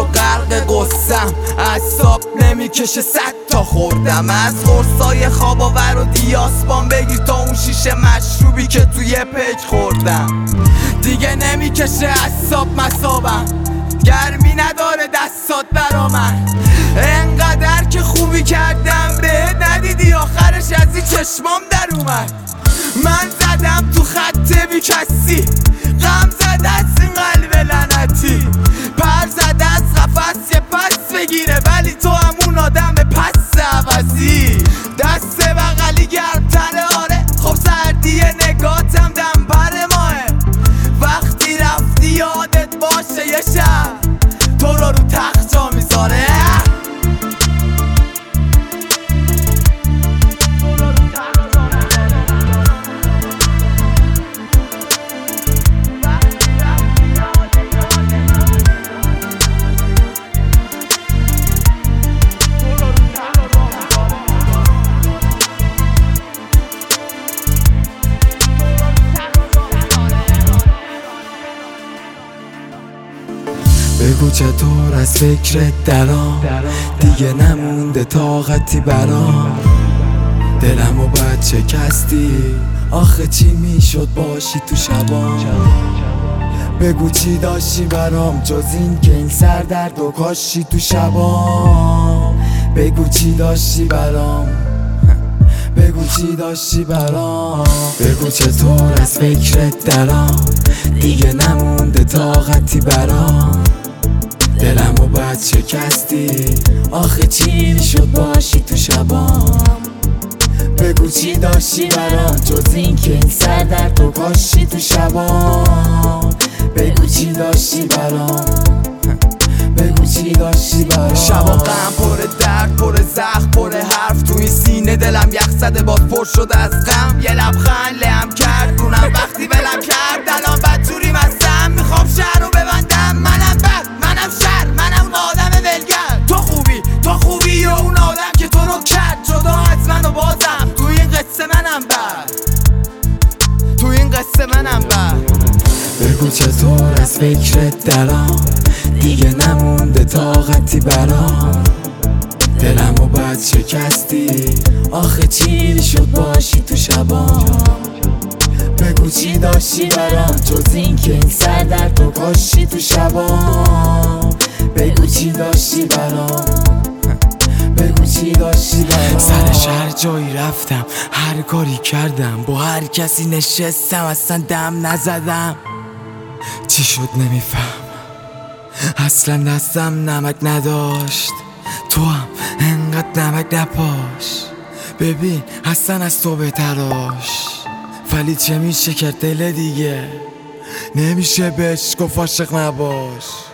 تو غرق قصم، اعصاب نمیکشه 100 تا خوردم. از قرصای خواب آور و دیاسپان بگیر تا اون شیشه مشروبی که توی پیک خوردم. دیگه نمیکشه اعصاب مصابم، گرمی نداره دستات برا من. انقدر که خوبی کردم بهت ندیدی، آخرش از این چشمام در اومد. من زدم تو خط بی کسی، غم زده از این قلب لعنتی. پر زده از قفس یه پس بگیره، ولی تو همون آدم پس عوضی. دست بغلی گرمتره آره، خب سردی نگاتم دم پر ماه. وقتی رفتی یادت باشه یه شب تو رو تخت جا میذاره. بگو چطور از فکرت درام، دیگه نمونده طاقتی برام. دلمو باید شکستی، آخه چی میشد باشی تو شبام. بگو چی داشتی برام جز این که این سردرد و کاشی تو شبام. بگو چی داشتی برام، بگو چی داشتی برام. بگو چطور از فکرت درام، دیگه نمونده طاقتی برام. دلمو باید شکستی، آخه چی شد باشی تو شبام. بگو چی داشتی برام جز این که این سردرد و کاشی تو شبام. بگو چی داشتی برام، بگو چی داشتی برام. شبا غم پر درد پر زخم پر حرف توی سینه، دلم یخ زده باز پر شده از غم. یه لبخند لهم کرد رونم وقتی ولم کرد. الان بدجوری مستم میخوام شهر رو ببندم. منم بد منم شر منم آدم ولگر. تو خوبی و اون آدم که تو رو کرد جدا از من و بازم تو این قصه منم بد، تو این قصه منم بد. بگو چطور از فکرت درام، دیگه نمونده طاقتی برام. دلمو باید شکستی، آخه چی شد باشی تو شبام. بگو چی داشتی برام جز این که این سردرد و کاشی تو شبام. بگو چی داشتی برام، بگو چی داشتی برام. سر شهر جایی رفتم، هر کاری کردم، با هر کسی نشستم، اصلا دم نزدم. چی شد نمیفهم، اصلا دستم نمک نداشت، تو هم انقدر نمک نپاش. ببین اصلا از تو بهتراش، ولی چه میشه کرد دل دیگه، نمیشه بهش گفت عاشق نباش.